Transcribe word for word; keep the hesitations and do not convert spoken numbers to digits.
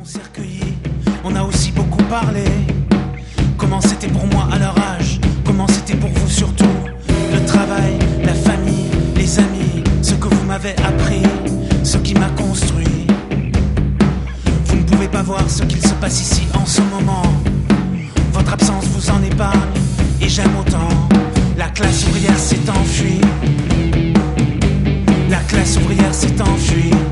On s'est recueillis, on a aussi beaucoup parlé. Comment c'était pour moi à leur âge, comment c'était pour vous surtout. Le travail, la famille, les amis, ce que vous m'avez appris, ce qui m'a construit. Vous ne pouvez pas voir ce qu'il se passe ici en ce moment. Votre absence vous en épargne, et j'aime autant. La classe ouvrière s'est enfuie. La classe ouvrière s'est enfuie.